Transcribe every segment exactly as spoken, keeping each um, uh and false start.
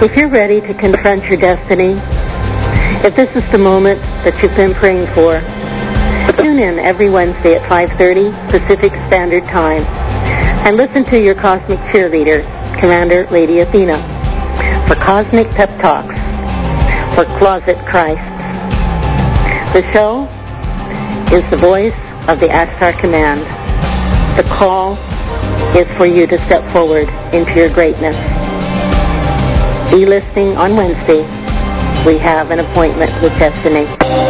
If you're ready to confront your destiny, if this is the moment that you've been praying for, tune in every Wednesday at five thirty Pacific Standard Time and listen to your cosmic cheerleader, Commander Lady Athena, for Cosmic Pep Talks for Closet Christ. The show is the voice of the Ashtar Command. The call is for you to step forward into your greatness. Be listening on Wednesday. We have an appointment with destiny.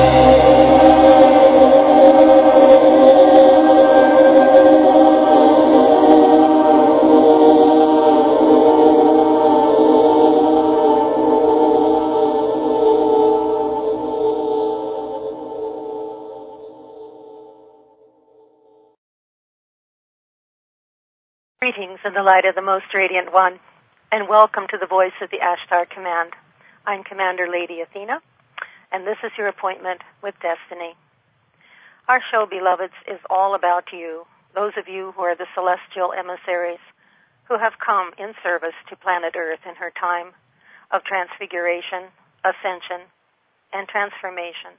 Greetings in the light of the Most Radiant One, and welcome to the voice of the Ashtar Command. I'm Commander Lady Athena, and this is your appointment with Destiny. Our show, beloveds, is all about you, those of you who are the celestial emissaries who have come in service to planet Earth in her time of transfiguration, ascension, and transformation.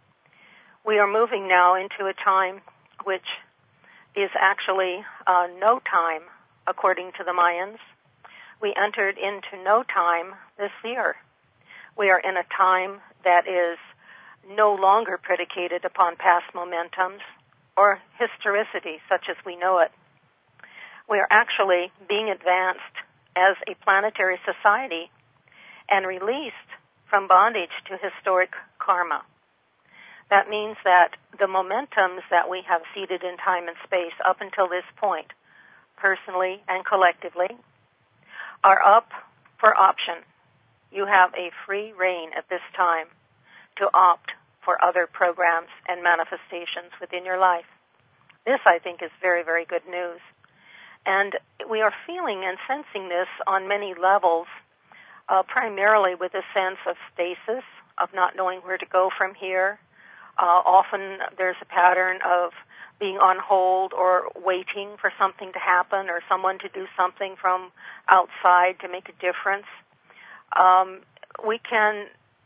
We are moving now into a time which is actually uh, no time, according to the Mayans. We entered into no time this year. We are in a time that is no longer predicated upon past momentums or historicity such as we know it. We are actually being advanced as a planetary society and released from bondage to historic karma. That means that the momentums that we have seeded in time and space up until this point, personally and collectively, are up for option. You have a free reign at this time to opt for other programs and manifestations within your life. This, I think, is very, very good news. And we are feeling and sensing this on many levels, uh, primarily with a sense of stasis, of not knowing where to go from here. Uh, often there's a pattern of being on hold or waiting for something to happen or someone to do something from outside to make a difference. Um, we can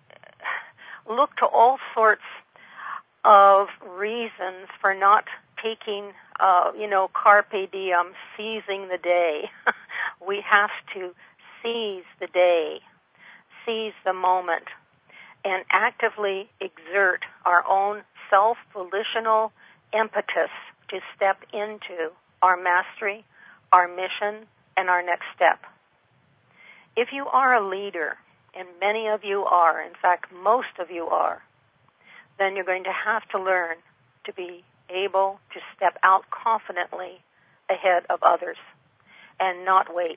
look to all sorts of reasons for not taking, uh, you know, carpe diem, seizing the day. We have to seize the day, seize the moment, and actively exert our own self-volitional impetus to step into our mastery, our mission, and our next step. If you are a leader, and many of you are, in fact, most of you are, then you're going to have to learn to be able to step out confidently ahead of others and not wait.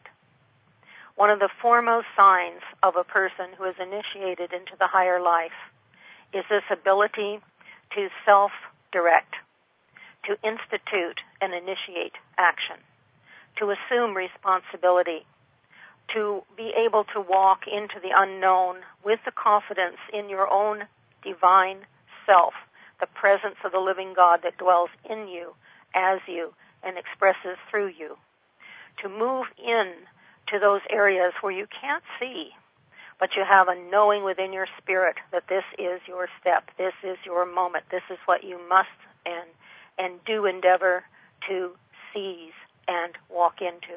One of the foremost signs of a person who is initiated into the higher life is this ability to self-direct, to institute and initiate action, to assume responsibility, to be able to walk into the unknown with the confidence in your own divine self, the presence of the living God that dwells in you, as you, and expresses through you, to move in to those areas where you can't see, but you have a knowing within your spirit that this is your step, this is your moment, this is what you must and and do endeavor to seize and walk into.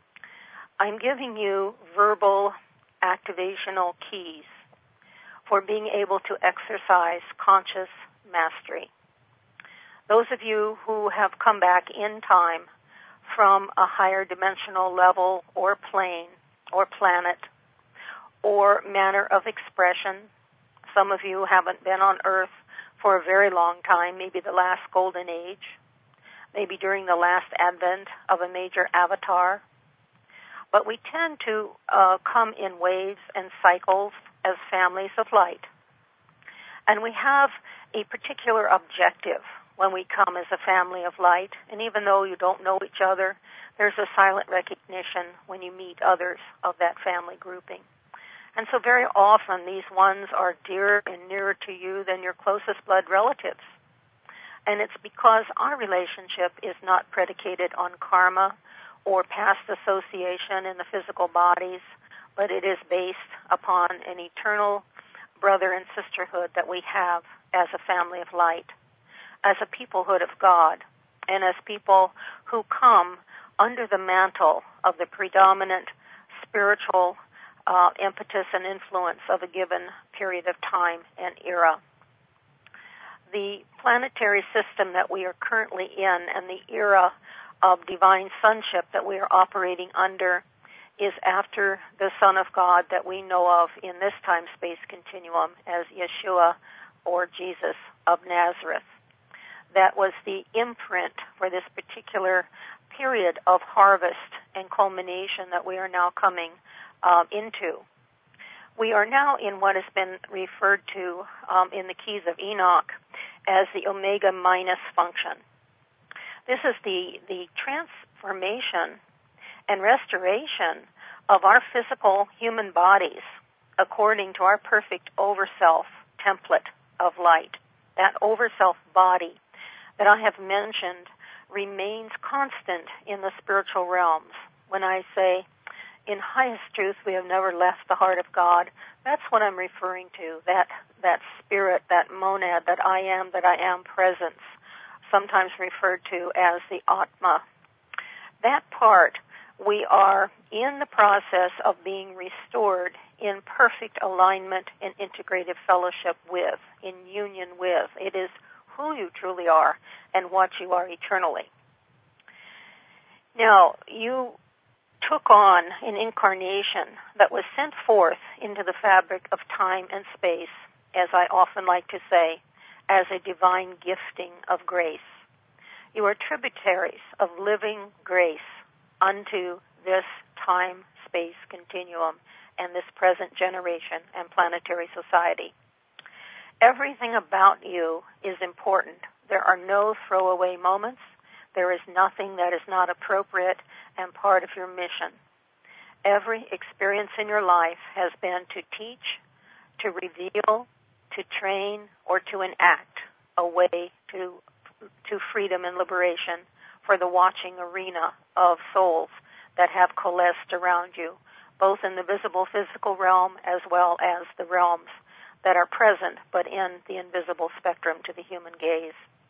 I'm giving you verbal activational keys for being able to exercise conscious mastery. Those of you who have come back in time from a higher dimensional level or plane or planet or manner of expression. Some of you haven't been on Earth for a very long time, maybe the last golden age, maybe during the last advent of a major avatar. But we tend to uh, come in waves and cycles as families of light. And we have a particular objective when we come as a family of light, and even though you don't know each other, there's a silent recognition when you meet others of that family grouping. And so very often these ones are dearer and nearer to you than your closest blood relatives. And it's because our relationship is not predicated on karma or past association in the physical bodies, but it is based upon an eternal brother and sisterhood that we have as a family of light, as a peoplehood of God, and as people who come under the mantle of the predominant spiritual uh, impetus and influence of a given period of time and era. The planetary system that we are currently in and the era of divine sonship that we are operating under is after the Son of God that we know of in this time-space continuum as Yeshua or Jesus of Nazareth. That was the imprint for this particular period of harvest and culmination that we are now coming uh, into. We are now in what has been referred to um, in the Keys of Enoch as the Omega minus function. This is the, the transformation and restoration of our physical human bodies according to our perfect overself template of light. That overself body that I have mentioned remains constant in the spiritual realms. When I say, in highest truth, we have never left the heart of God, that's what I'm referring to, that, that spirit, that monad, that I am, that I am presence, sometimes referred to as the Atma. That part, we are in the process of being restored in perfect alignment and integrative fellowship with, in union with. It is who you truly are and what you are eternally. Now, you took on an incarnation that was sent forth into the fabric of time and space, as I often like to say, as a divine gifting of grace. You are tributaries of living grace unto this time-space continuum and this present generation and planetary society. Everything about you is important. There are no throwaway moments. There is nothing that is not appropriate and part of your mission. Every experience in your life has been to teach, to reveal, to train, or to enact a way to, to freedom and liberation for the watching arena of souls that have coalesced around you, both in the visible physical realm as well as the realms that are present but in the invisible spectrum to the human gaze.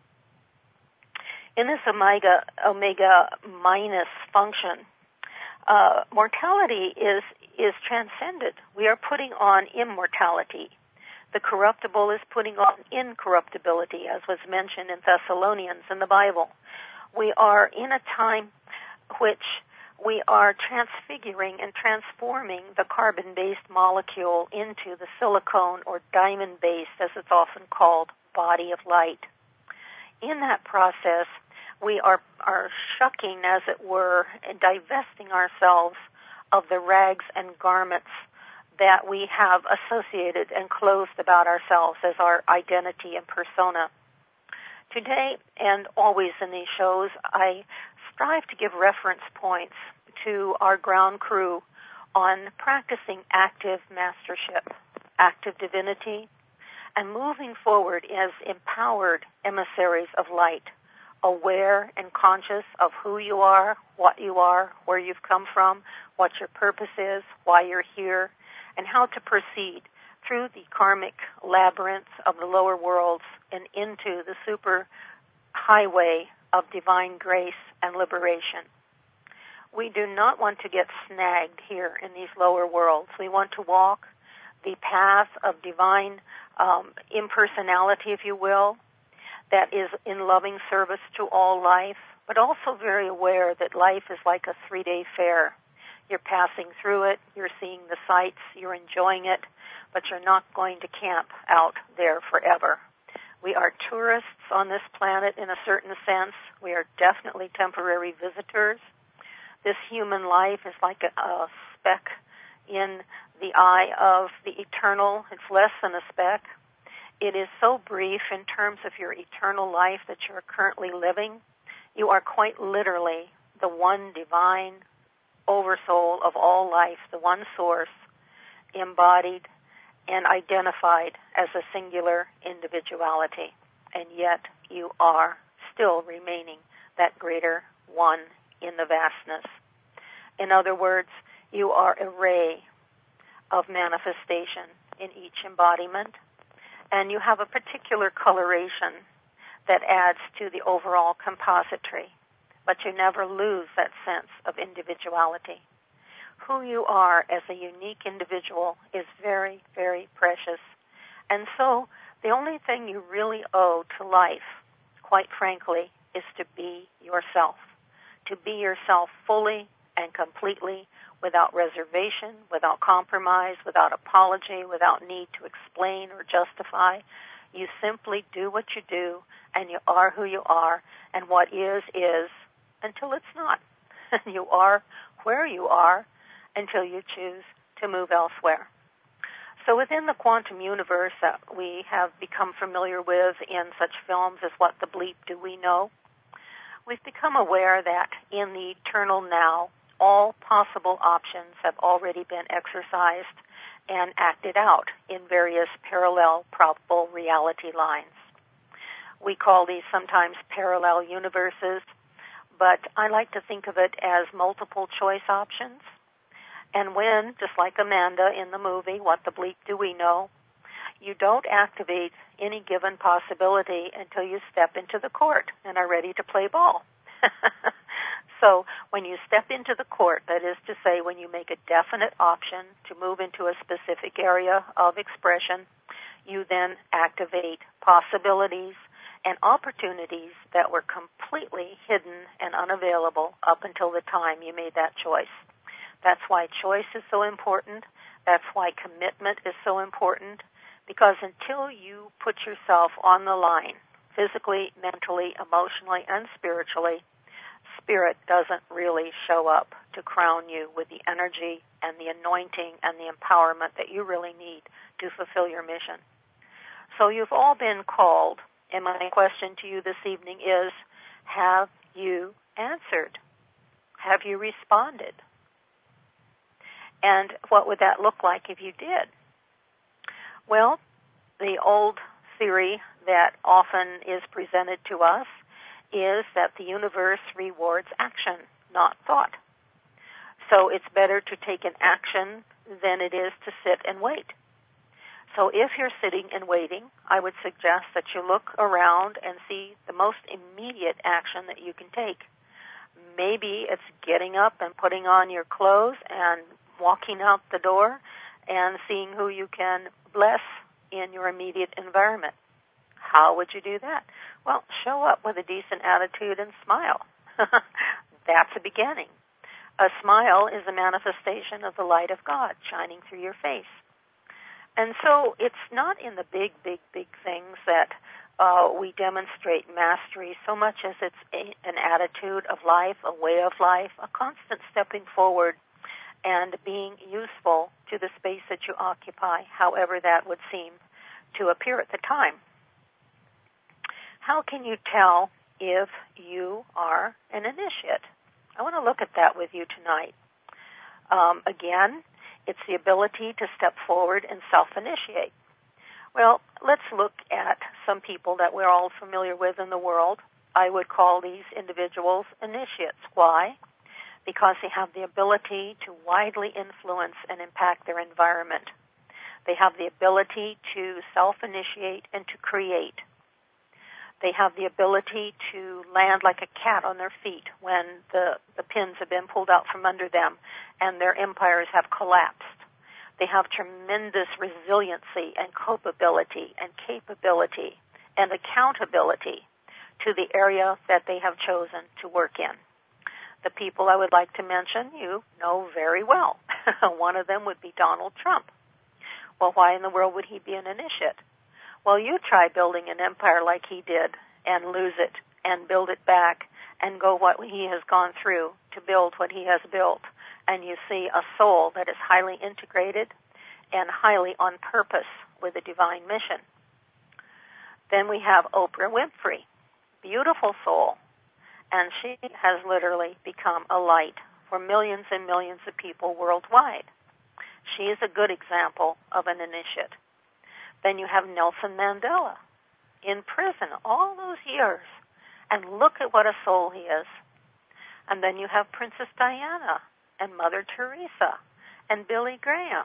In this omega, omega minus function, uh, mortality is, is transcended. We are putting on immortality. The corruptible is putting on incorruptibility, as was mentioned in Thessalonians in the Bible. We are in a time which we are transfiguring and transforming the carbon-based molecule into the silicone or diamond-based, as it's often called, body of light. In that process, we are, are shucking, as it were, and divesting ourselves of the rags and garments that we have associated and clothed about ourselves as our identity and persona. Today, and always in these shows, I strive to give reference points to our ground crew on practicing active mastership, active divinity, and moving forward as empowered emissaries of light, aware and conscious of who you are, what you are, where you've come from, what your purpose is, why you're here, and how to proceed through the karmic labyrinth of the lower worlds and into the super highway of divine grace and liberation. We do not want to get snagged here in these lower worlds. We want to walk the path of divine um, impersonality, if you will, that is in loving service to all life, but also very aware that life is like a three-day fair. You're passing through it, you're seeing the sights, you're enjoying it, but you're not going to camp out there forever. We are tourists on this planet in a certain sense. We are definitely temporary visitors. This human life is like a, a speck in the eye of the eternal. It's less than a speck. It is so brief in terms of your eternal life that you're currently living. You are quite literally the one divine oversoul of all life, the one source, embodied and identified as a singular individuality. And yet you are still remaining that greater one in the vastness. In other words, you are a ray of manifestation in each embodiment, and you have a particular coloration that adds to the overall compository, but you never lose that sense of individuality. Who you are as a unique individual is very, very precious. And so the only thing you really owe to life, quite frankly, is to be yourself. To be yourself fully and completely, without reservation, without compromise, without apology, without need to explain or justify. You simply do what you do, and you are who you are, and what is, is, until it's not. You are where you are until you choose to move elsewhere. So within the quantum universe that we have become familiar with in such films as What the Bleep Do We Know, we've become aware that in the eternal now, all possible options have already been exercised and acted out in various parallel probable reality lines. We call these sometimes parallel universes, but I like to think of it as multiple choice options. And when, just like Amanda in the movie, What the Bleep Do We Know, you don't activate any given possibility until you step into the court and are ready to play ball. So when you step into the court, that is to say when you make a definite option to move into a specific area of expression, you then activate possibilities and opportunities that were completely hidden and unavailable up until the time you made that choice. That's why choice is so important. That's why commitment is so important, because until you put yourself on the line, physically, mentally, emotionally, and spiritually, Spirit doesn't really show up to crown you with the energy and the anointing and the empowerment that you really need to fulfill your mission. So you've all been called, and my question to you this evening is, have you answered? Have you responded? And what would that look like if you did? Well, the old theory that often is presented to us is that the universe rewards action, not thought. So it's better to take an action than it is to sit and wait. So if you're sitting and waiting, I would suggest that you look around and see the most immediate action that you can take. Maybe it's getting up and putting on your clothes and walking out the door and seeing who you can bless in your immediate environment. How would you do that? Well, show up with a decent attitude and smile. That's a beginning. A smile is a manifestation of the light of God shining through your face. And so it's not in the big, big, big things that uh, we demonstrate mastery so much as it's a, an attitude of life, a way of life, a constant stepping forward and being useful to the space that you occupy, however that would seem to appear at the time. How can you tell if you are an initiate? I want to look at that with you tonight. Um, again, it's the ability to step forward and self-initiate. Well, let's look at some people that we're all familiar with in the world. I would call these individuals initiates. Why? Because they have the ability to widely influence and impact their environment. They have the ability to self-initiate and to create. They have the ability to land like a cat on their feet when the, the pins have been pulled out from under them and their empires have collapsed. They have tremendous resiliency and copability and capability and accountability to the area that they have chosen to work in. The people I would like to mention you know very well. One of them would be Donald Trump. Well, why in the world would he be an initiate? Well, you try building an empire like he did and lose it and build it back and go what he has gone through to build what he has built. And you see a soul that is highly integrated and highly on purpose with a divine mission. Then we have Oprah Winfrey, beautiful soul. And she has literally become a light for millions and millions of people worldwide. She is a good example of an initiate. Then you have Nelson Mandela in prison all those years. And look at what a soul he is. And then you have Princess Diana and Mother Teresa and Billy Graham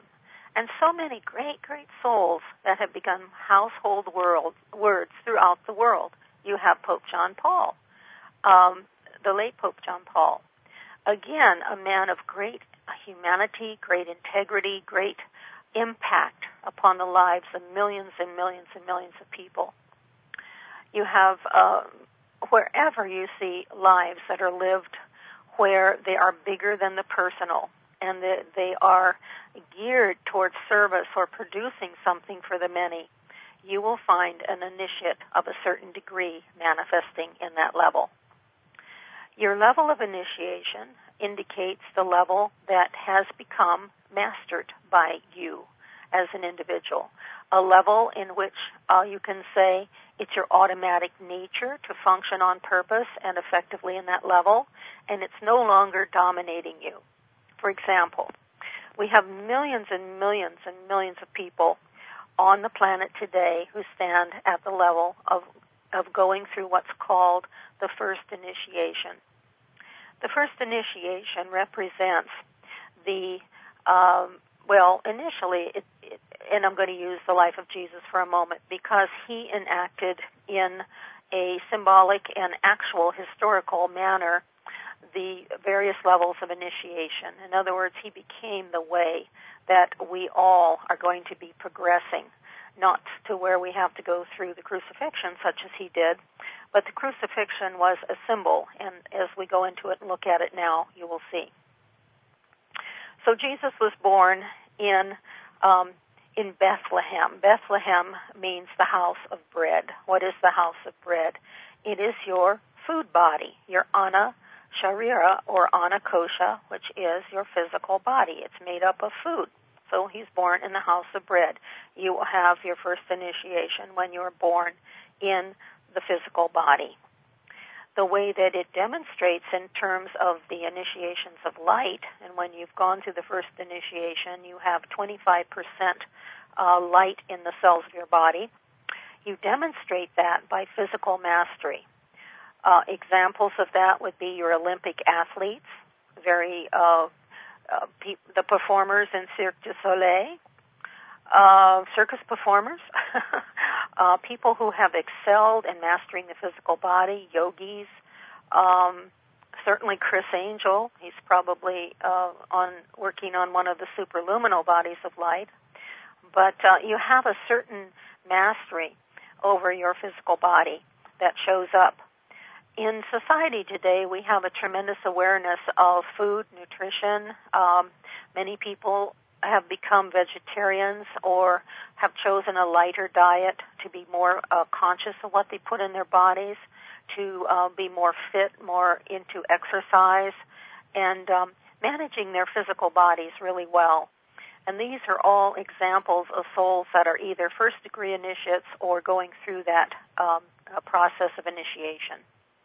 and so many great, great souls that have become household world, words throughout the world. You have Pope John Paul, um, the late Pope John Paul. Again, a man of great humanity, great integrity, great impact upon the lives of millions and millions and millions of people. You have, uh, wherever you see lives that are lived where they are bigger than the personal and that they are geared towards service or producing something for the many, you will find an initiate of a certain degree manifesting in that level. Your level of initiation indicates the level that has become mastered by you as an individual, a level in which uh, you can say it's your automatic nature to function on purpose and effectively in that level, and it's no longer dominating you. For example, we have millions and millions and millions of people on the planet today who stand at the level of, of going through what's called the first initiation. The first initiation represents the, um, well, initially, it, it, and I'm going to use the life of Jesus for a moment, because he enacted in a symbolic and actual historical manner the various levels of initiation. In other words, he became the way that we all are going to be progressing, not to where we have to go through the crucifixion, such as he did, but the crucifixion was a symbol, and as we go into it and look at it now, you will see. So Jesus was born in um, in Bethlehem. Bethlehem means the house of bread. What is the house of bread? It is your food body, your ana sharira or ana kosha, which is your physical body. It's made up of food. So he's born in the house of bread. You will have your first initiation when you are born in the physical body. The way that it demonstrates in terms of the initiations of light, and when you've gone through the first initiation, you have twenty-five percent uh, light in the cells of your body. You demonstrate that by physical mastery. Uh, examples of that would be your Olympic athletes, very uh, uh, pe- the performers in Cirque du Soleil, uh, circus performers, uh, people who have excelled in mastering the physical body, yogis, um, certainly Chris Angel. He's probably uh, on working on one of the superluminal bodies of light. But uh, you have a certain mastery over your physical body that shows up. In society today, we have a tremendous awareness of food, nutrition. Um, many people have become vegetarians or have chosen a lighter diet to be more uh, conscious of what they put in their bodies, to uh, be more fit, more into exercise, and um, managing their physical bodies really well. And these are all examples of souls that are either first-degree initiates or going through that um, process of initiation.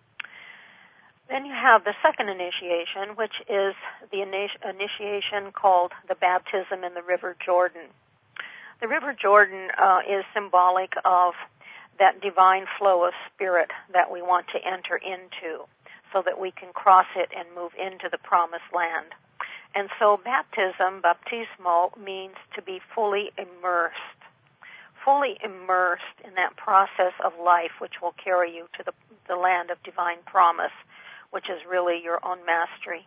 Then you have the second initiation, which is the initi- initiation called the baptism in the River Jordan. The River Jordan uh, is symbolic of that divine flow of spirit that we want to enter into so that we can cross it and move into the promised land. And so baptism, baptismo, means to be fully immersed, fully immersed in that process of life which will carry you to the, the land of divine promise, which is really your own mastery.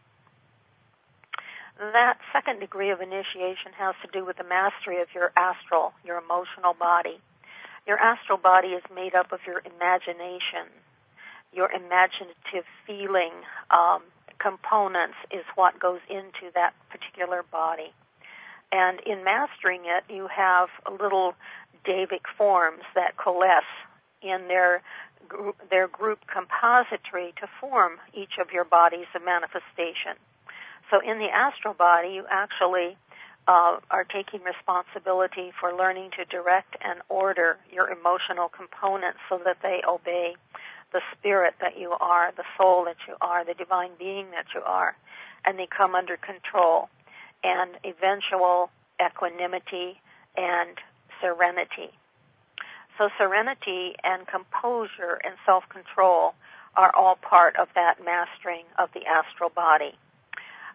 That second degree of initiation has to do with the mastery of your astral, your emotional body. Your astral body is made up of your imagination. Your imaginative feeling um, components is what goes into that particular body. And in mastering it, you have little Davic forms that coalesce in their their group compository to form each of your bodies of manifestation. So in the astral body, you actually uh, are taking responsibility for learning to direct and order your emotional components so that they obey the spirit that you are, the soul that you are, the divine being that you are, and they come under control and eventual equanimity and serenity. So serenity and composure and self-control are all part of that mastering of the astral body.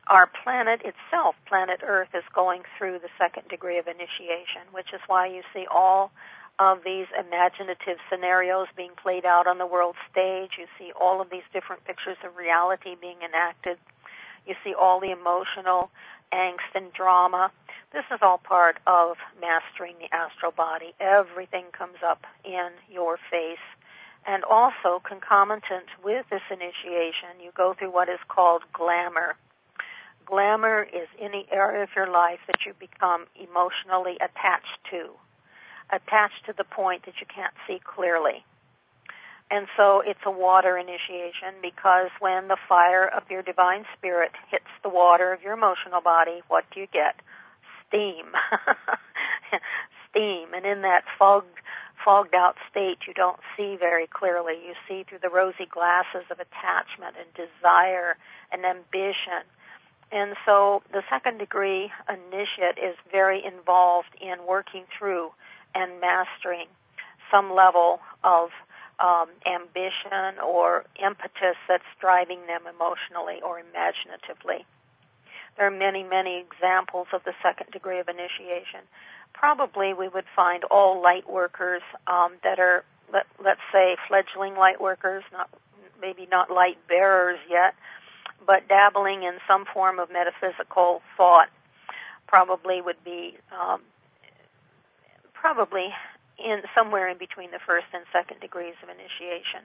our planet itself, planet Earth, is going through the second degree of initiation, which is why you see all of these imaginative scenarios being played out on the world stage. You see all of these different pictures of reality being enacted. You see all the emotional angst and drama. This is all part of mastering the astral body. Everything comes up in your face. And also, concomitant with this initiation, you go through what is called glamour. Glamour is any area of your life that you become emotionally attached to, attached to the point that you can't see clearly. And so it's a water initiation, because when the fire of your divine spirit hits the water of your emotional body, what do you get? Steam. Steam. And in that fogged, fogged out state, you don't see very clearly. You see through the rosy glasses of attachment and desire and ambition. And so the second degree initiate is very involved in working through and mastering some level of um, ambition or impetus that's driving them emotionally or imaginatively. There are many, many examples of the second degree of initiation. Probably we would find all light workers um, that are, let, let's say, fledgling light workers, not maybe not light bearers yet, but dabbling in some form of metaphysical thought. Probably would be um, probably in somewhere in between the first and second degrees of initiation.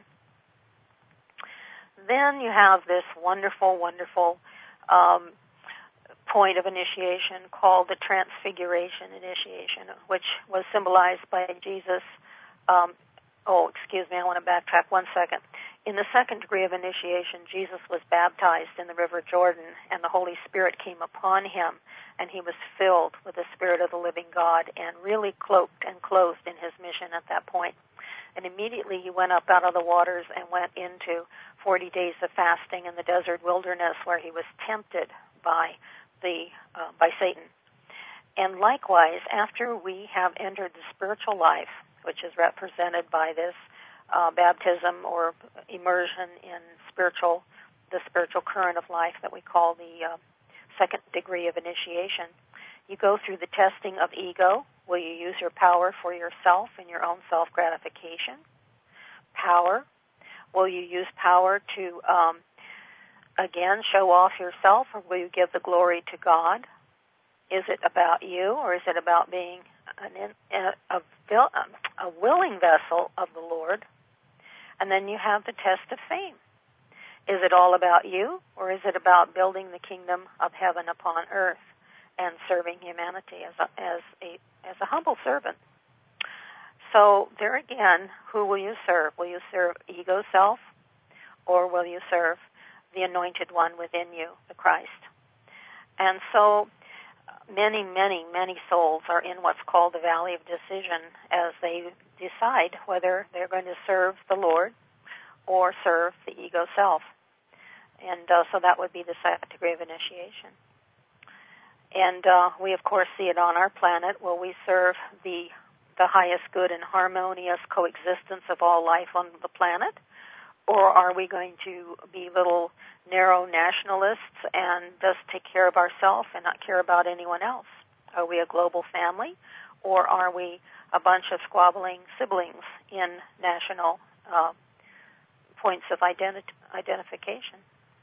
Then you have this wonderful, wonderful um, point of initiation called the Transfiguration initiation, which was symbolized by Jesus. Um, oh, excuse me, I want to backtrack one second. In the second degree of initiation, Jesus was baptized in the River Jordan, and the Holy Spirit came upon him, and he was filled with the Spirit of the living God and really cloaked and clothed in his mission at that point. And immediately he went up out of the waters and went into forty days of fasting in the desert wilderness, where he was tempted by the uh, by Satan. And likewise, after we have entered the spiritual life, which is represented by this uh, baptism or immersion in spiritual, the spiritual current of life that we call the uh, second degree of initiation, you go through the testing of ego. Will you use your power for yourself and your own self-gratification? Power. Will you use power to um, again, show off yourself, or will you give the glory to God? Is it about you, or is it about being an, a, a, a willing vessel of the Lord? And then you have the test of fame. Is it all about you, or is it about building the kingdom of heaven upon earth and serving humanity as a, as a, as a humble servant? So there again, who will you serve? Will you serve ego self, or will you serve the anointed one within you, the Christ? And so many, many, many souls are in what's called the valley of decision as they decide whether they're going to serve the Lord or serve the ego self. And uh, so that would be the second degree of initiation. And uh, we, of course, see it on our planet. Will we serve the the highest good and harmonious coexistence of all life on the planet? Or are we going to be little narrow nationalists and just take care of ourselves and not care about anyone else? Are we a global family, or are we a bunch of squabbling siblings in national uh, points of identi- identification?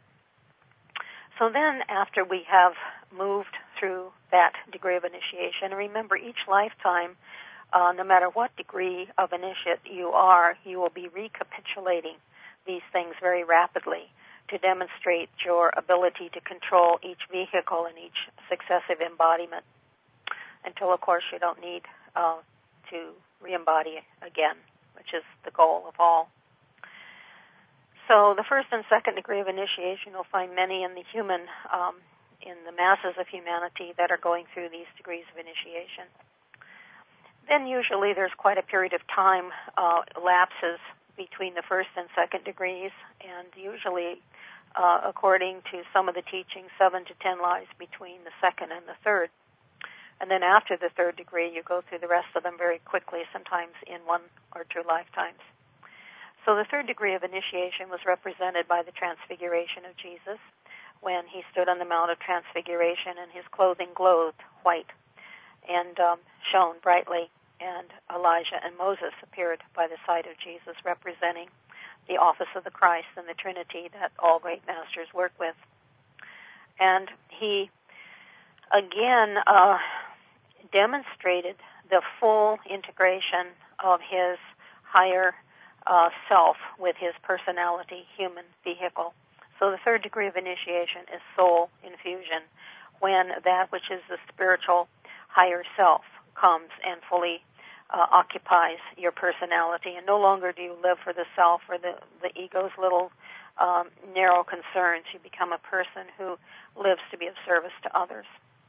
So then, after we have moved through that degree of initiation, remember, each lifetime, uh, no matter what degree of initiate you are, you will be recapitulating these things very rapidly to demonstrate your ability to control each vehicle and each successive embodiment until, of course, you don't need uh, to re-embody again, which is the goal of all. So the first and second degree of initiation, you'll find many in the human, um, in the masses of humanity that are going through these degrees of initiation. Then usually there's quite a period of time uh, lapses between the first and second degrees, and usually, uh, according to some of the teachings, seven to ten lives between the second and the third. And then after the third degree, you go through the rest of them very quickly, sometimes in one or two lifetimes. So the third degree of initiation was represented by the Transfiguration of Jesus, when he stood on the Mount of Transfiguration and his clothing glowed white and um, shone brightly, and Elijah and Moses appeared by the side of Jesus, representing the office of the Christ and the Trinity that all great masters work with. And he, again, uh, demonstrated the full integration of his higher uh, self with his personality, human vehicle. So the third degree of initiation is soul infusion, when that which is the spiritual higher self comes and fully uh, occupies your personality, and no longer do you live for the self or the, the ego's little um, narrow concerns. You become a person who lives to be of service to others.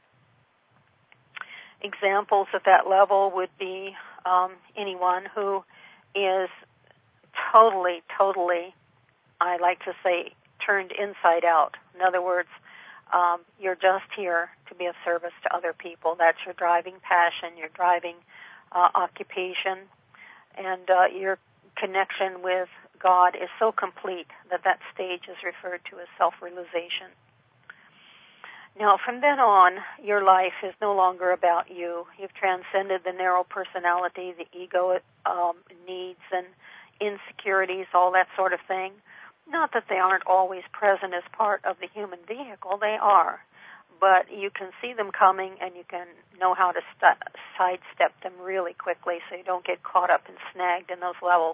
Examples at that level would be um, anyone who is totally, totally, I like to say, turned inside out. In other words, um, you're just here to be of service to other people. That's your driving passion, your driving uh, occupation, and uh, your connection with God is so complete that that stage is referred to as self-realization. Now, from then on, your life is no longer about you. You've transcended the narrow personality, the ego um, needs and insecurities, all that sort of thing. Not that they aren't always present as part of the human vehicle. They are. But you can see them coming, and you can know how to st- sidestep them really quickly so you don't get caught up and snagged in those levels.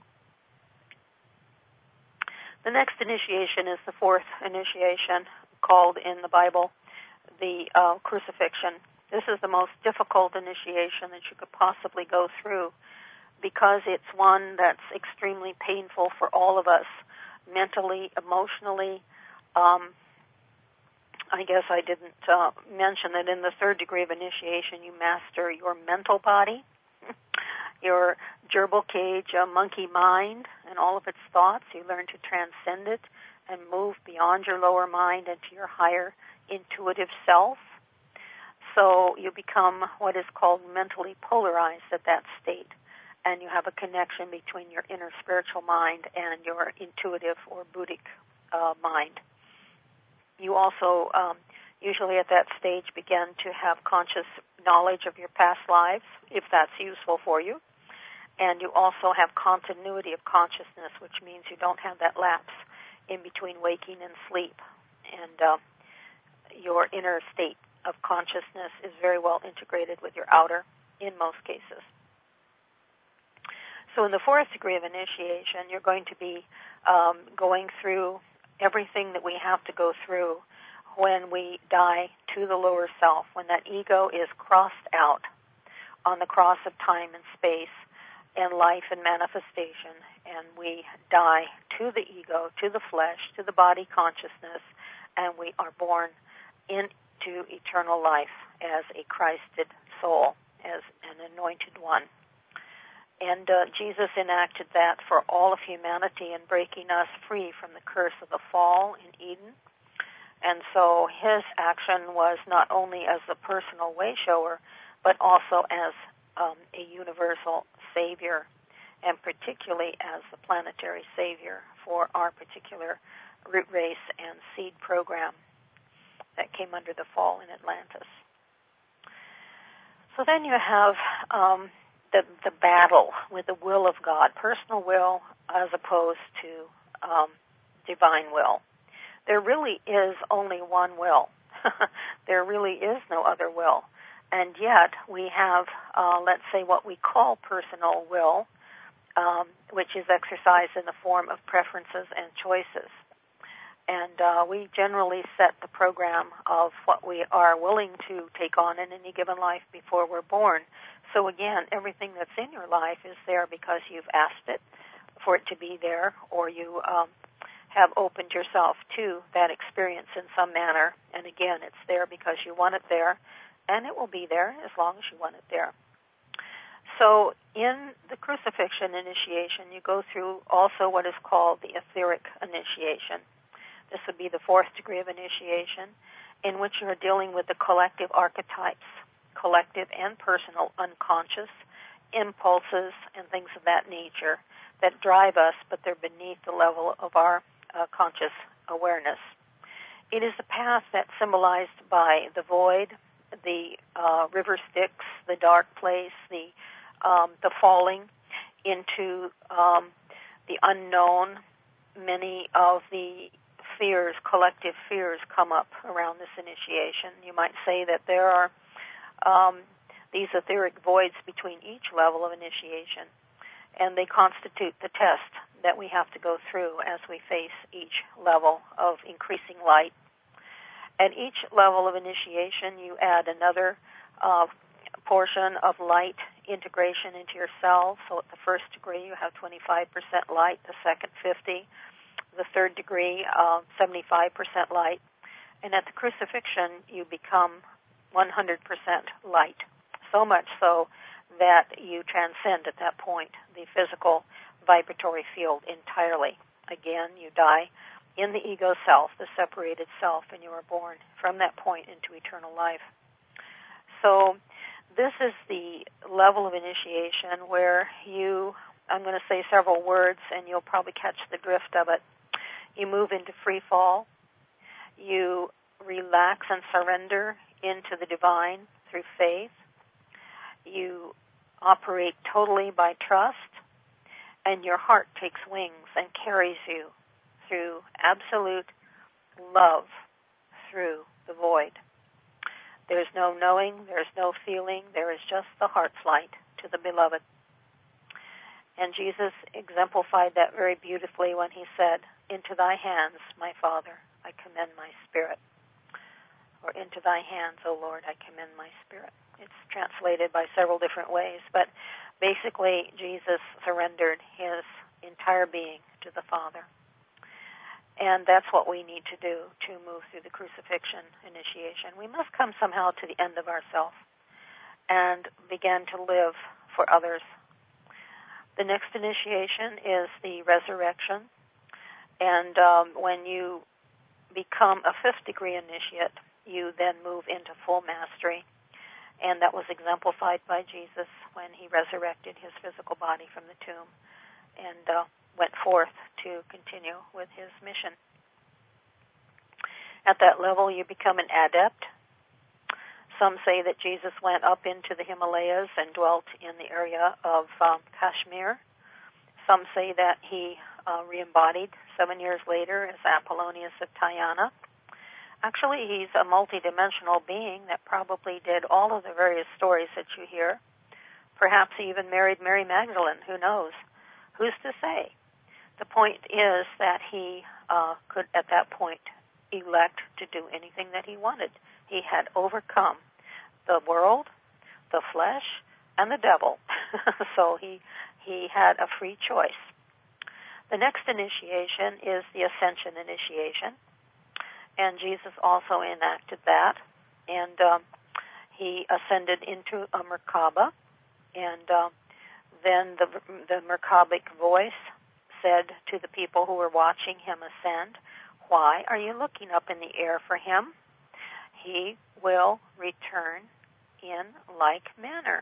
The next initiation is the fourth initiation, called in the Bible the uh, crucifixion. This is the most difficult initiation that you could possibly go through because it's one that's extremely painful for all of us, mentally, emotionally. Um, I guess I didn't uh, mention that in the third degree of initiation you master your mental body, your gerbil cage, uh, monkey mind, and all of its thoughts. You learn to transcend it and move beyond your lower mind into your higher intuitive self. So you become what is called mentally polarized at that state, and you have a connection between your inner spiritual mind and your intuitive or Buddhic uh, mind. You also um, usually at that stage begin to have conscious knowledge of your past lives, if that's useful for you. And you also have continuity of consciousness, which means you don't have that lapse in between waking and sleep. And uh, your inner state of consciousness is very well integrated with your outer in most cases. So in the fourth degree of initiation, you're going to be um, going through everything that we have to go through when we die to the lower self, when that ego is crossed out on the cross of time and space and life and manifestation, and we die to the ego, to the flesh, to the body consciousness, and we are born into eternal life as a Christed soul, as an anointed one. And uh, Jesus enacted that for all of humanity in breaking us free from the curse of the fall in Eden. And so his action was not only as the personal way shower, but also as um, a universal savior, and particularly as the planetary savior for our particular root race and seed program that came under the fall in Atlantis. So then you have um, the, the battle with the will of God, personal will as opposed to um, divine will. There really is only one will. There really is no other will. And yet we have, uh, let's say, what we call personal will, um, which is exercised in the form of preferences and choices. And uh, we generally set the program of what we are willing to take on in any given life before we're born. So again, everything that's in your life is there because you've asked it for it to be there, or you um, have opened yourself to that experience in some manner. And again, it's there because you want it there, and it will be there as long as you want it there. So in the crucifixion initiation, you go through also what is called the etheric initiation. This would be the fourth degree of initiation, in which you are dealing with the collective archetypes, collective and personal unconscious impulses and things of that nature that drive us, but they're beneath the level of our uh, conscious awareness. It is the path that's symbolized by the void, the uh, river Styx, the dark place, the um, the falling into um, the unknown. Many of the fears, collective fears, come up around this initiation. You might say that there are um, these etheric voids between each level of initiation, and they constitute the test that we have to go through as we face each level of increasing light. At each level of initiation, you add another uh, portion of light integration into your cells. So at the first degree, you have twenty-five percent light, the second fifty, the third degree, uh, seventy-five percent light. And at the crucifixion, you become one hundred percent light, so much so that you transcend at that point the physical vibratory field entirely. Again, you die in the ego self, the separated self, and you are born from that point into eternal life. So this is the level of initiation where you, I'm going to say several words and you'll probably catch the drift of it. You move into free fall. You relax and surrender into the divine through faith. You operate totally by trust, and your heart takes wings and carries you through absolute love through the void. There's no knowing, there's no feeling, there is just the heart's light to the beloved. And Jesus exemplified that very beautifully when he said, "Into thy hands, my Father, I commend my spirit." Or, "Into thy hands, O Lord, I commend my spirit." It's translated by several different ways, but basically Jesus surrendered his entire being to the Father. And that's what we need to do to move through the crucifixion initiation. We must come somehow to the end of ourself and begin to live for others. The next initiation is the resurrection. And um, when you become a fifth degree initiate, you then move into full mastery. And that was exemplified by Jesus when he resurrected his physical body from the tomb and uh, went forth to continue with his mission. At that level, you become an adept. Some say that Jesus went up into the Himalayas and dwelt in the area of um, Kashmir. Some say that he uh, re-embodied seven years later as Apollonius of Tyana. Actually, he's a multidimensional being that probably did all of the various stories that you hear. Perhaps he even married Mary Magdalene. Who knows? Who's to say? The point is that he uh, could, at that point, elect to do anything that he wanted. He had overcome the world, the flesh, and the devil. So he he had a free choice. The next initiation is the ascension initiation. And Jesus also enacted that. And um, he ascended into a Merkaba. And um, then the, the Merkabic voice said to the people who were watching him ascend, "Why are you looking up in the air for him? He will return in like manner."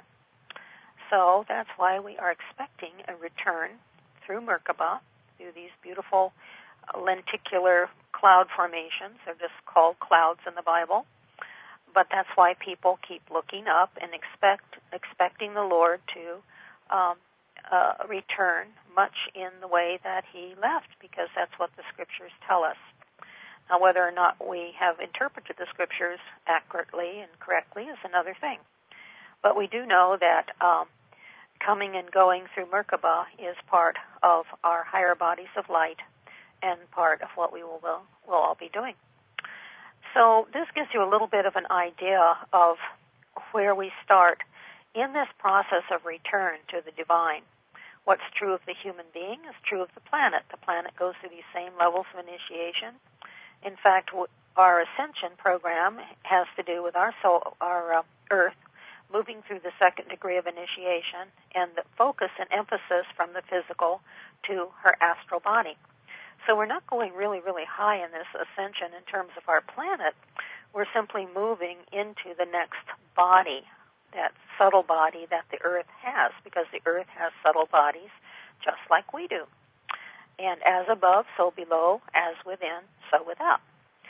So that's why we are expecting a return through Merkaba, through these beautiful lenticular cloud formations. They're just called clouds in the Bible. But that's why people keep looking up and expect expecting the Lord to um, uh, return much in the way that he left, because that's what the scriptures tell us. Now, whether or not we have interpreted the scriptures accurately and correctly is another thing. But we do know that um, coming and going through Merkaba is part of our higher bodies of light and part of what we will, will, will all be doing. So this gives you a little bit of an idea of where we start in this process of return to the divine. What's true of the human being is true of the planet. The planet goes through these same levels of initiation. In fact, our ascension program has to do with our soul, our uh, Earth, moving through the second degree of initiation, and the focus and emphasis from the physical to her astral body. So we're not going really, really high in this ascension in terms of our planet. We're simply moving into the next body, that subtle body that the Earth has, because the Earth has subtle bodies just like we do. And as above, so below, as within, so without.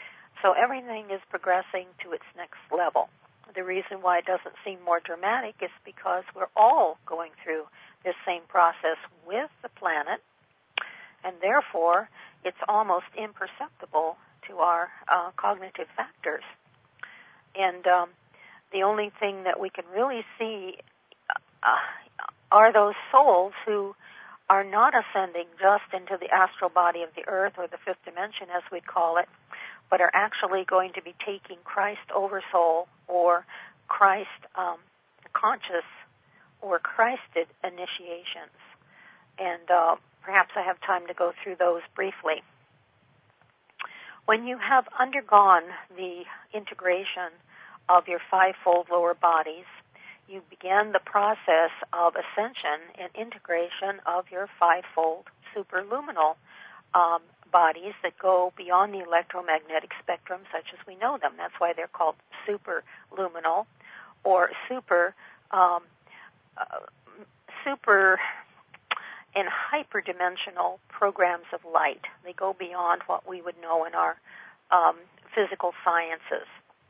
So everything is progressing to its next level. The reason why it doesn't seem more dramatic is because we're all going through this same process with the planet, and therefore it's almost imperceptible to our uh, cognitive factors. And um, the only thing that we can really see uh, are those souls who are not ascending just into the astral body of the earth, or the fifth dimension as we'd call it, but are actually going to be taking Christ oversoul or Christ um, conscious or Christed initiations. And uh, perhaps I have time to go through those briefly. When you have undergone the integration of your fivefold lower bodies, you begin the process of ascension and integration of your fivefold superluminal um, bodies that go beyond the electromagnetic spectrum such as we know them. That's why they're called superluminal or super um, uh, super and hyperdimensional programs of light. They go beyond what we would know in our um, physical sciences.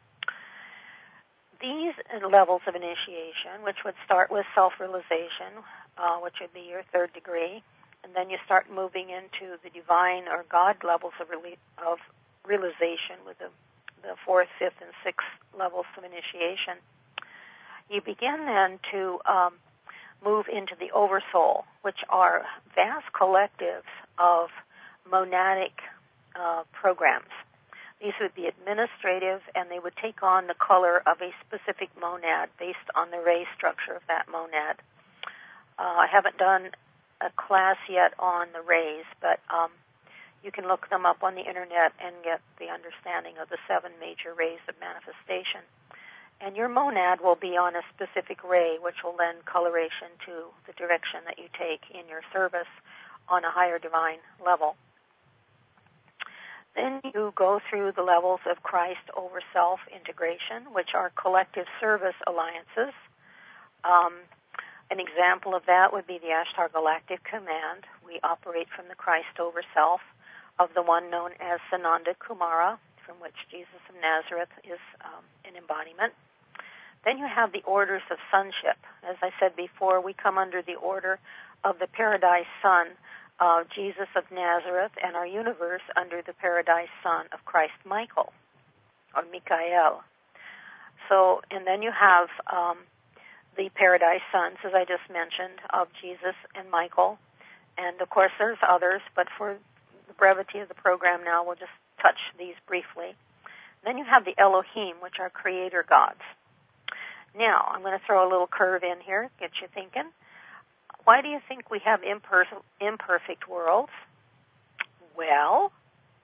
These levels of initiation, which would start with self-realization, uh, which would be your third degree, and then you start moving into the divine or God levels of, reali- of realization with the, the fourth, fifth, and sixth levels of initiation. You begin then to um, move into the oversoul, which are vast collectives of monadic uh, programs. These would be administrative, and they would take on the color of a specific monad based on the ray structure of that monad. Uh, I haven't done a class yet on the rays, but um, you can look them up on the internet and get the understanding of the seven major rays of manifestation. And your monad will be on a specific ray, which will lend coloration to the direction that you take in your service on a higher divine level. Then you go through the levels of Christ over self integration, which are collective service alliances. Um, an example of that would be the Ashtar Galactic Command. We operate from the Christ over self of the one known as Sananda Kumara, from which Jesus of Nazareth is um, an embodiment. Then you have the orders of sonship. As I said before, we come under the order of the Paradise Son, Uh, Jesus of Nazareth, and our universe under the Paradise Son of Christ Michael, or Michael. So, and then you have um, the Paradise Sons, as I just mentioned, of Jesus and Michael. And, of course, there's others, but for the brevity of the program now, we'll just touch these briefly. Then you have the Elohim, which are creator gods. Now, I'm going to throw a little curve in here, get you thinking. Why do you think we have imper- imperfect worlds? Well,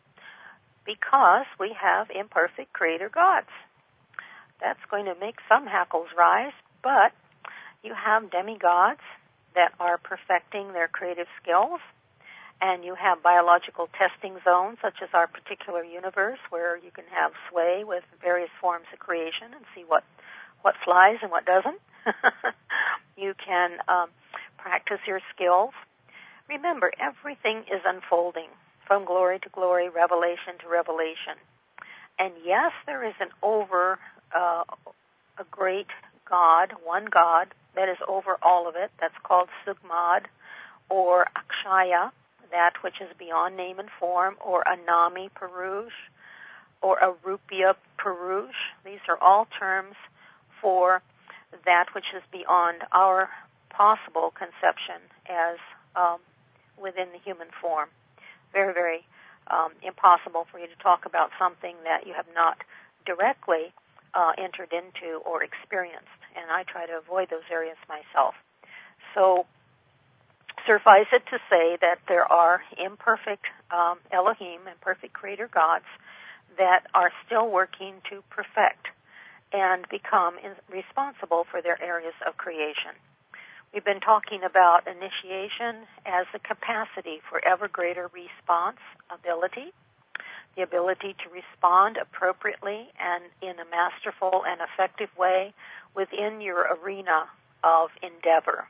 because we have imperfect creator gods. That's going to make some hackles rise, but you have demigods that are perfecting their creative skills, and you have biological testing zones, such as our particular universe, where you can have sway with various forms of creation and see what, what flies and what doesn't. You can um, practice your skills. Remember, everything is unfolding from glory to glory, revelation to revelation. And yes, there is an over, uh, a great God, one God, that is over all of it. That's called Sugmad, or Akshaya, that which is beyond name and form, or Anami Purush, or Arupya Purush. These are all terms for that which is beyond our possible conception as um, within the human form. Very, very um, impossible for you to talk about something that you have not directly uh, entered into or experienced, and I try to avoid those areas myself. So suffice it to say that there are imperfect um, Elohim, imperfect creator gods, that are still working to perfect and become in, responsible for their areas of creation. We've been talking about initiation as the capacity for ever greater response ability, the ability to respond appropriately and in a masterful and effective way within your arena of endeavor.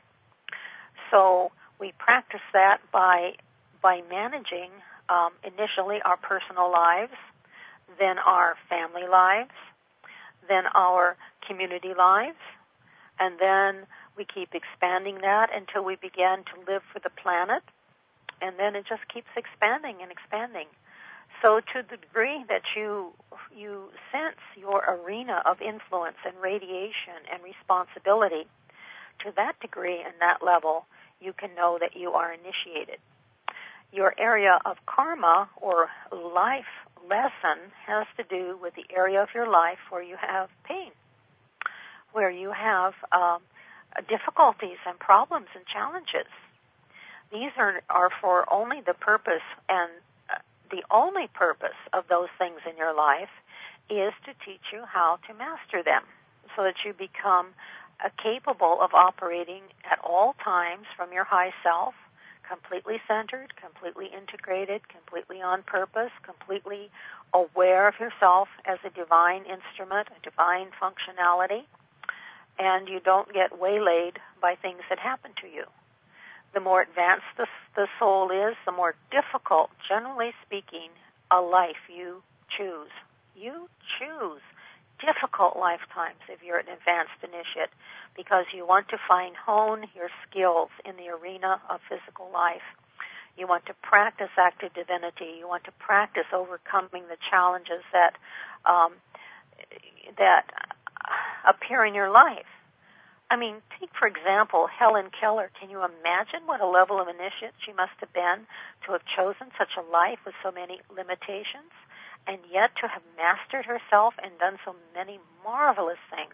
So we practice that by by managing um, initially our personal lives, then our family lives, then our community lives, and then we keep expanding that until we begin to live for the planet, and then it just keeps expanding and expanding. So to the degree that you you sense your arena of influence and radiation and responsibility, to that degree and that level, you can know that you are initiated. Your area of karma or life lesson has to do with the area of your life where you have pain, where you have um, difficulties and problems and challenges. These are, are for only the purpose, and the only purpose of those things in your life is to teach you how to master them so that you become uh, capable of operating at all times from your high self, completely centered, completely integrated, completely on purpose, completely aware of yourself as a divine instrument, a divine functionality, and you don't get waylaid by things that happen to you. The more advanced the, the soul is, the more difficult, generally speaking, a life you choose. You choose difficult lifetimes if you're an advanced initiate because you want to find, hone your skills in the arena of physical life. You want to practice active divinity. You want to practice overcoming the challenges that um, that appear in your life. I mean, take, for example, Helen Keller. Can you imagine what a level of initiate she must have been to have chosen such a life with so many limitations, and yet to have mastered herself and done so many marvelous things?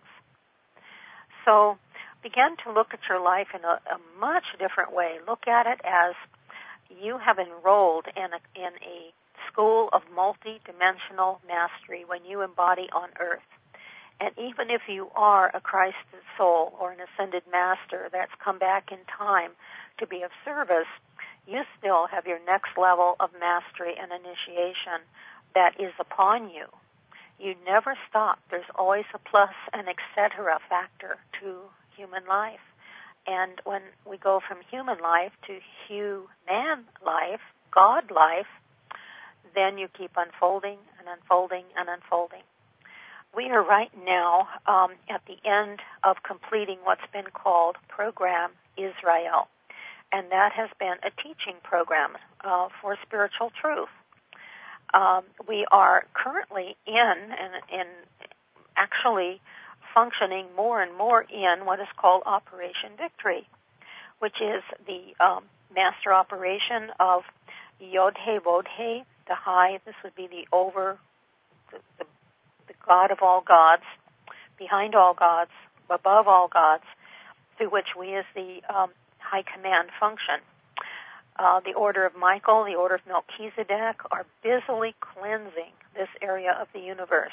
So begin to look at your life in a, a much different way. Look at it as you have enrolled in a, in a school of multi-dimensional mastery when you embody on Earth. And even if you are a Christ soul or an ascended master that's come back in time to be of service, you still have your next level of mastery and initiation that is upon you. You never stop. There's always a plus and et cetera factor to human life. And when we go from human life to human life, God life, then you keep unfolding and unfolding and unfolding. We are right now um, at the end of completing what's been called Program Israel, and that has been a teaching program uh, for spiritual truth. Um, we are currently in, and, and actually functioning more and more in what is called Operation Victory, which is the um, master operation of Yod-He Vod-He, the high, this would be the over, the, the the God of all gods, behind all gods, above all gods, through which we as the um, high command function. Uh, the order of Michael, the order of Melchizedek are busily cleansing this area of the universe.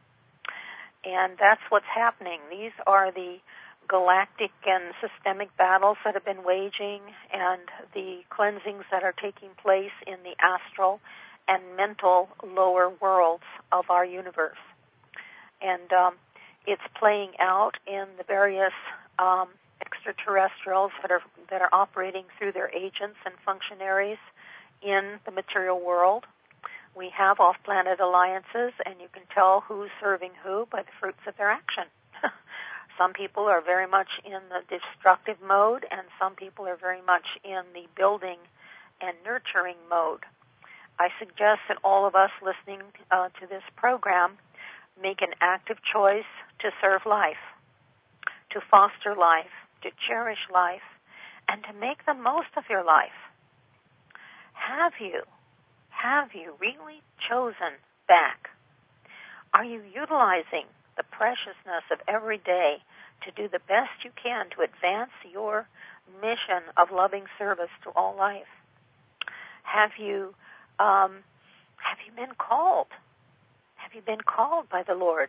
And that's what's happening. These are the galactic and systemic battles that have been waging and the cleansings that are taking place in the astral and mental lower worlds of our universe. And um, it's playing out in the various um, extraterrestrials that are that are operating through their agents and functionaries in the material world. We have off-planet alliances, and you can tell who's serving who by the fruits of their action. Some people are very much in the destructive mode, and some people are very much in the building and nurturing mode. I suggest that all of us listening uh, to this program make an active choice to serve life, to foster life, to cherish life, and to make the most of your life. Have you, have you really chosen back? Are you utilizing the preciousness of every day to do the best you can to advance your mission of loving service to all life? Have you, um, have you been called? Have you been called by the Lord?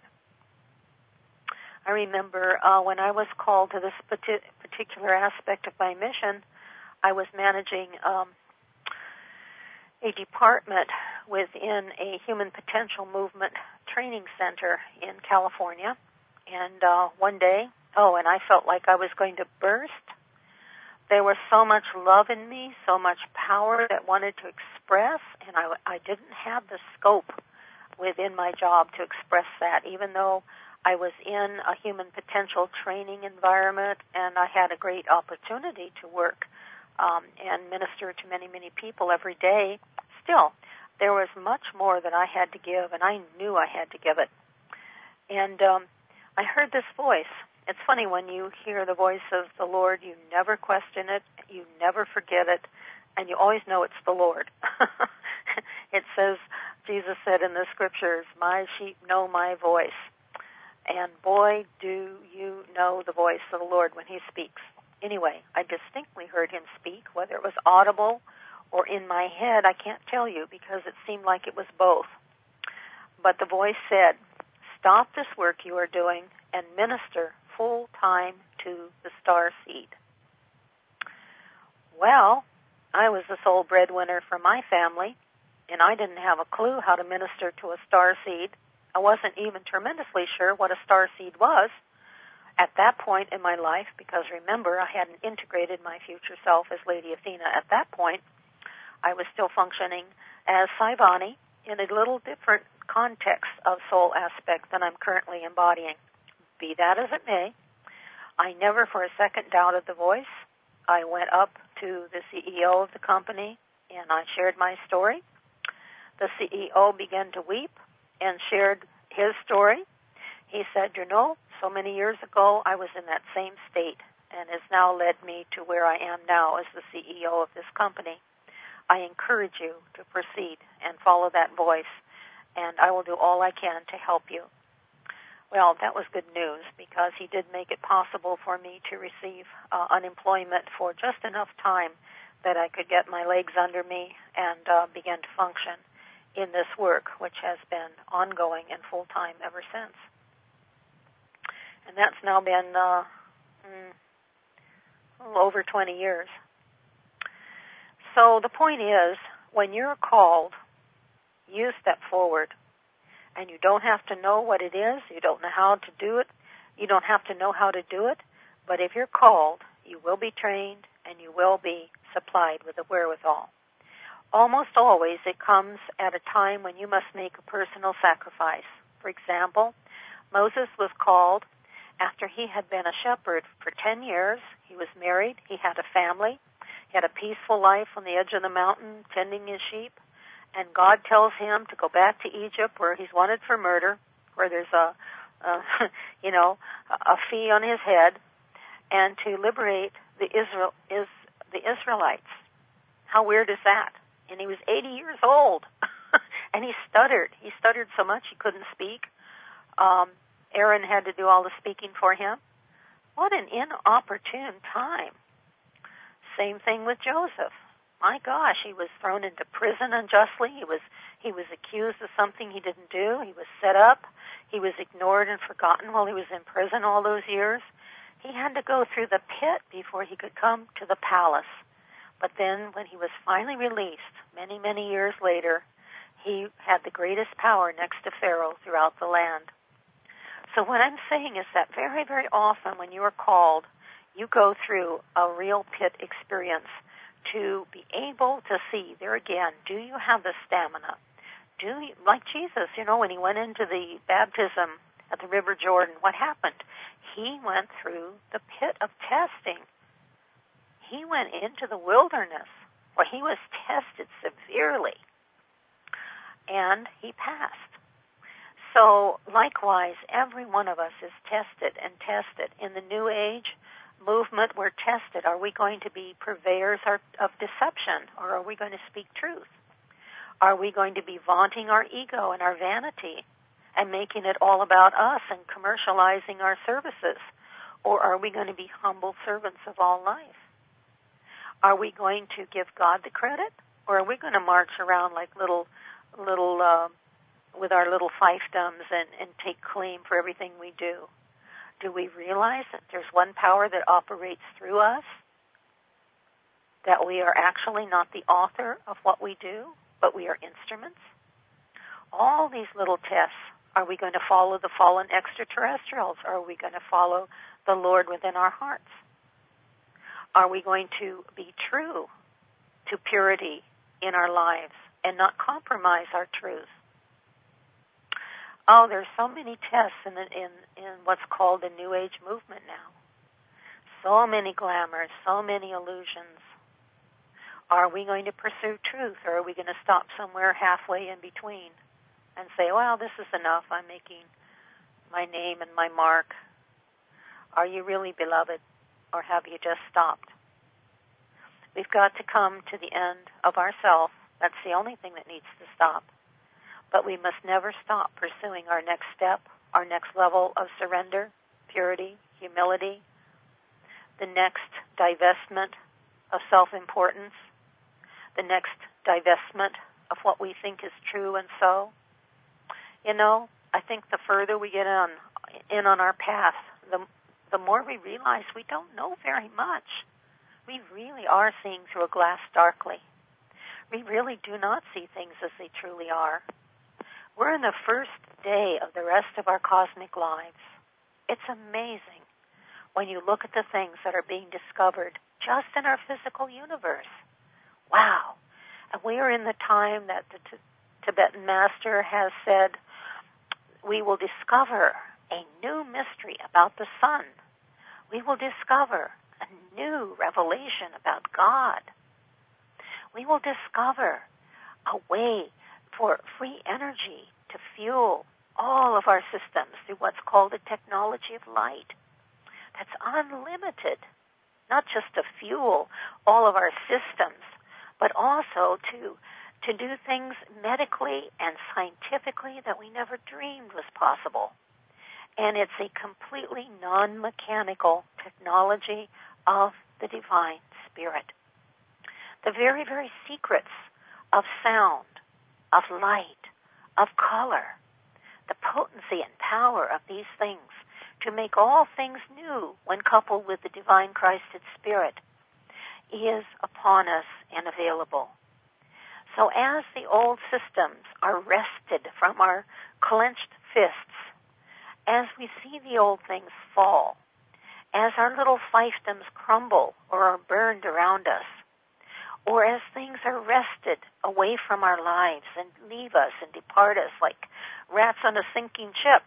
I remember uh, when I was called to this particular aspect of my mission, I was managing um, a department within a human potential movement training center in California. And uh, one day, oh, and I felt like I was going to burst. There was so much love in me, so much power that wanted to express, and I, I didn't have the scope within my job to express that, even though I was in a human potential training environment and I had a great opportunity to work um, and minister to many, many people every day. Still, there was much more that I had to give, and I knew I had to give it. And um, I heard this voice. It's funny, when you hear the voice of the Lord, you never question it, you never forget it, and you always know it's the Lord. It says, Jesus said in the scriptures, my sheep know my voice. And boy, do you know the voice of the Lord when he speaks. Anyway, I distinctly heard him speak, whether it was audible or in my head, I can't tell you, because it seemed like it was both. But the voice said, stop this work you are doing and minister full time to the star seed. Well, I was the sole breadwinner for my family, and I didn't have a clue how to minister to a star seed. I wasn't even tremendously sure what a star seed was at that point in my life, because remember, I hadn't integrated my future self as Lady Athena at that point. I was still functioning as Saivani in a little different context of soul aspect than I'm currently embodying. Be that as it may, I never for a second doubted the voice. I went up to the C E O of the company and I shared my story. The C E O began to weep and shared his story. He said, you know, so many years ago I was in that same state, and has now led me to where I am now as the C E O of this company. I encourage you to proceed and follow that voice, and I will do all I can to help you. Well, that was good news, because he did make it possible for me to receive uh, unemployment for just enough time that I could get my legs under me and uh, begin to function in this work, which has been ongoing and full-time ever since. And that's now been uh, mm, over twenty years. So the point is, when you're called, you step forward. And you don't have to know what it is. You don't know how to do it. You don't have to know how to do it. But if you're called, you will be trained and you will be supplied with the wherewithal. Almost always it comes at a time when you must make a personal sacrifice. For example, Moses was called after he had been a shepherd for ten years. He was married. He had a family. He had a peaceful life on the edge of the mountain tending his sheep. And God tells him to go back to Egypt, where he's wanted for murder, where there's a, a you know, a fee on his head, and to liberate the Israel is the Israelites. How weird is that? And he was eighty years old, and he stuttered. He stuttered so much he couldn't speak. Um, Aaron had to do all the speaking for him. What an inopportune time. Same thing with Joseph. My gosh, he was thrown into prison unjustly. He was he was accused of something he didn't do. He was set up. He was ignored and forgotten while he was in prison all those years. He had to go through the pit before he could come to the palace. But then when he was finally released, many, many years later, he had the greatest power next to Pharaoh throughout the land. So what I'm saying is that very, very often when you are called, you go through a real pit experience to be able to see, there again, do you have the stamina? Do you, like Jesus, you know, when he went into the baptism at the River Jordan, what happened? He went through the pit of testing. He went into the wilderness where he was tested severely, and he passed. So likewise, every one of us is tested and tested. In the New Age movement, we're tested. Are we going to be purveyors of deception, or are we going to speak truth? Are we going to be vaunting our ego and our vanity and making it all about us and commercializing our services? Or are we going to be humble servants of all life? Are we going to give God the credit, or are we going to march around like little, little, uh, with our little fiefdoms and, and take claim for everything we do? Do we realize that there's one power that operates through us? That we are actually not the author of what we do, but we are instruments? All these little tests. Are we going to follow the fallen extraterrestrials, or are we going to follow the Lord within our hearts? Are we going to be true to purity in our lives and not compromise our truth? Oh, there's so many tests in, the, in, in what's called the New Age movement now. So many glamours, so many illusions. Are we going to pursue truth, or are we going to stop somewhere halfway in between and say, well, this is enough, I'm making my name and my mark? Are you really beloved, or have you just stopped? We've got to come to the end of ourself. That's the only thing that needs to stop. But we must never stop pursuing our next step, our next level of surrender, purity, humility, the next divestment of self-importance, the next divestment of what we think is true and so. You know, I think the further we get on, in on our path, the, the more we realize we don't know very much. We really are seeing through a glass darkly. We really do not see things as they truly are. We're in the first day of the rest of our cosmic lives. It's amazing when you look at the things that are being discovered just in our physical universe. Wow. And we are in the time that the t- Tibetan master has said, we will discover a new mystery about the sun. We will discover a new revelation about God. We will discover a way for free energy to fuel all of our systems through what's called the technology of light. That's unlimited, not just to fuel all of our systems, but also to to do things medically and scientifically that we never dreamed was possible. And it's a completely non-mechanical technology of the divine spirit. The very, very secrets of sound, of light, of color, the potency and power of these things to make all things new when coupled with the divine Christed Spirit is upon us and available. So as the old systems are wrested from our clenched fists, as we see the old things fall, as our little fiefdoms crumble or are burned around us, or as things are wrested away from our lives and leave us and depart us like rats on a sinking ship,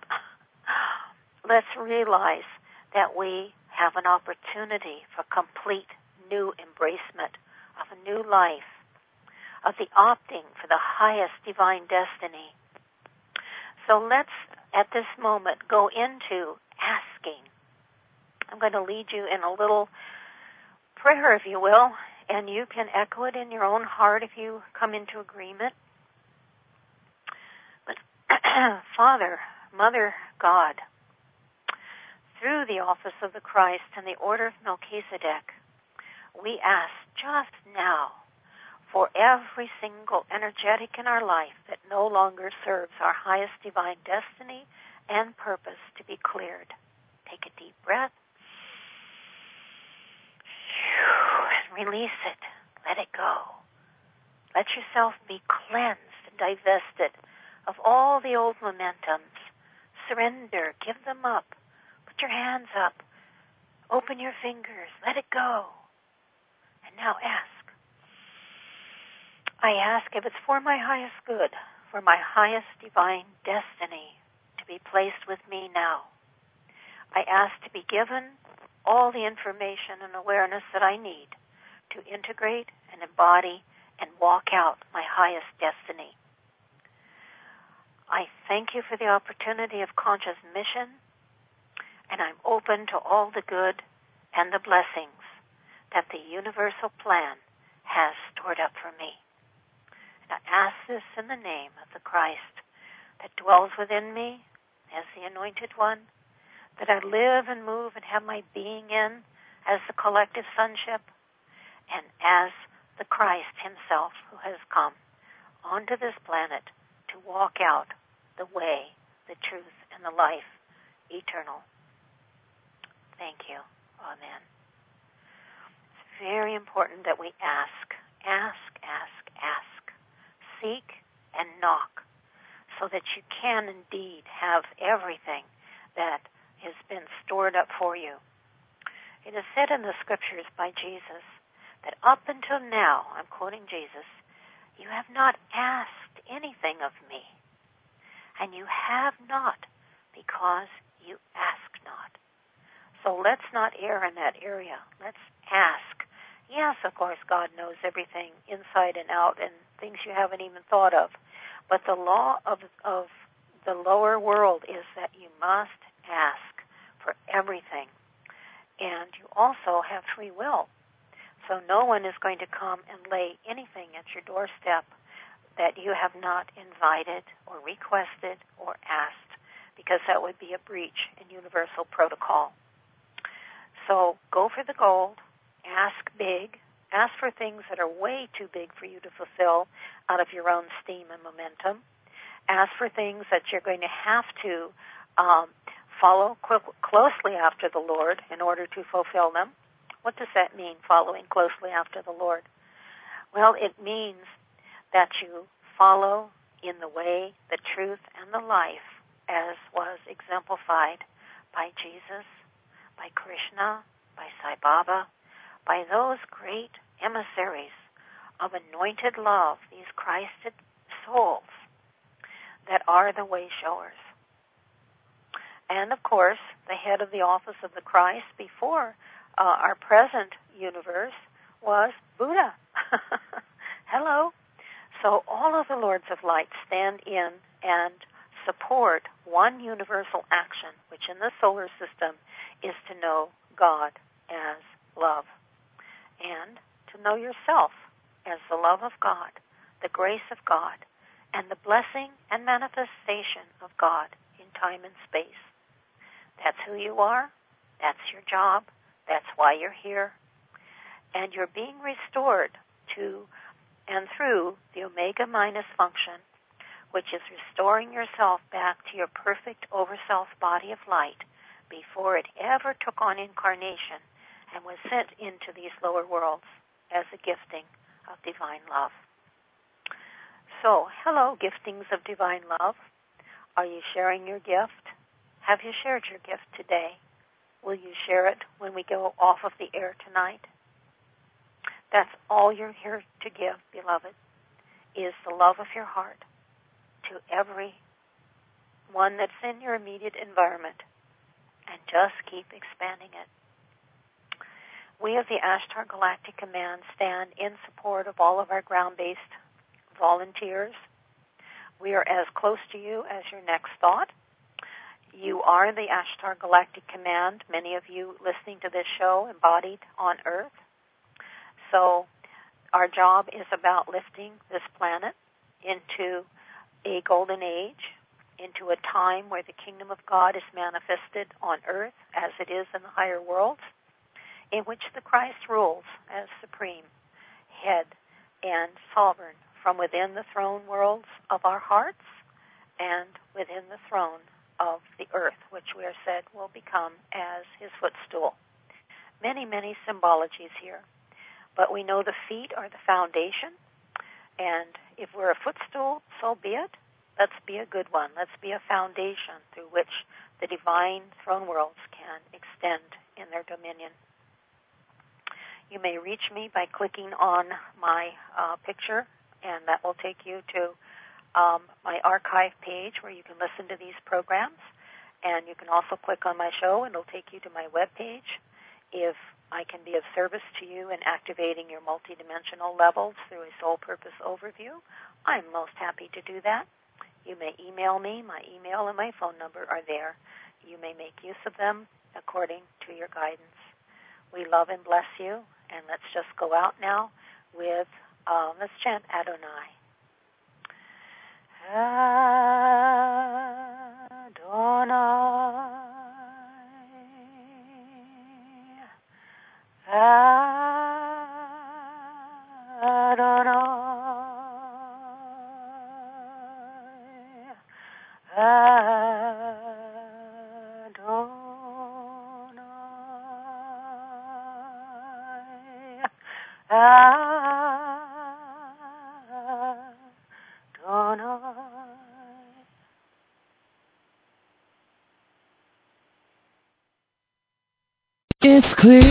let's realize that we have an opportunity for complete new embracement of a new life, of the opting for the highest divine destiny. So let's, at this moment, go into asking. I'm going to lead you in a little prayer, if you will, and you can echo it in your own heart if you come into agreement. But Father, Mother God, through the office of the Christ and the order of Melchizedek, we ask just now for every single energetic in our life that no longer serves our highest divine destiny and purpose to be cleared. Take a deep breath and release it. Let it go. Let yourself be cleansed and divested of all the old momentums. Surrender. Give them up. Put your hands up. Open your fingers. Let it go. And now ask. I ask if it's for my highest good, for my highest divine destiny to be placed with me now. I ask to be given all the information and awareness that I need to integrate and embody and walk out my highest destiny. I thank you for the opportunity of conscious mission, and I'm open to all the good and the blessings that the universal plan has stored up for me. And I ask this in the name of the Christ that dwells within me as the Anointed One, that I live and move and have my being in as the collective sonship, and as the Christ himself who has come onto this planet to walk out the way, the truth, and the life eternal. Thank you. Amen. It's very important that we ask, ask, ask, ask. Seek and knock so that you can indeed have everything that has been stored up for you. It is said in the scriptures by Jesus that up until now, I'm quoting Jesus, you have not asked anything of me. And you have not because you ask not. So let's not err in that area. Let's ask. Yes, of course, God knows everything inside and out and things you haven't even thought of. But the law of, of the lower world is that you must ask for everything. And you also have free will. So no one is going to come and lay anything at your doorstep that you have not invited or requested or asked, because that would be a breach in universal protocol. So go for the gold, ask big, ask for things that are way too big for you to fulfill out of your own steam and momentum. Ask for things that you're going to have to um, follow qu- closely after the Lord in order to fulfill them. What does that mean, following closely after the Lord? Well, it means that you follow in the way, the truth, and the life as was exemplified by Jesus, by Krishna, by Sai Baba, by those great emissaries of anointed love, these Christed souls that are the way showers. And of course, the head of the office of the Christ before uh, our present universe was Buddha. Hello. So all of the Lords of Light stand in and support one universal action, which in the solar system is to know God as love and to know yourself as the love of God, the grace of God, and the blessing and manifestation of God in time and space. That's who you are. That's your job. That's why you're here. And you're being restored to and through the Omega Minus function, which is restoring yourself back to your perfect over-self body of light before it ever took on incarnation and was sent into these lower worlds as a gifting of divine love. So, hello, giftings of divine love. Are you sharing your gift? Have you shared your gift today? Will you share it when we go off of the air tonight? That's all you're here to give, beloved, is the love of your heart to every one that's in your immediate environment, and just keep expanding it. We of the Ashtar Galactic Command stand in support of all of our ground-based volunteers. We are as close to you as your next thought. You are the Ashtar Galactic Command, many of you listening to this show, embodied on Earth. So our job is about lifting this planet into a golden age, into a time where the kingdom of God is manifested on Earth as it is in the higher worlds, in which the Christ rules as supreme head and sovereign from within the throne worlds of our hearts and within the throne of the earth, which we are said will become as his footstool. Many, many symbologies here. But we know the feet are the foundation, and if we're a footstool, so be it. Let's be a good one. Let's be a foundation through which the divine throne worlds can extend in their dominion. You may reach me by clicking on my uh, picture, and that will take you to um, my archive page where you can listen to these programs. And you can also click on my show, and it'll take you to my webpage. If I can be of service to you in activating your multidimensional levels through a soul purpose overview, I'm most happy to do that. You may email me. My email and my phone number are there. You may make use of them according to your guidance. We love and bless you, and let's just go out now with, uh, let's chant Adonai. Adonai. Adonai, Adonai, Adonai. It's clear.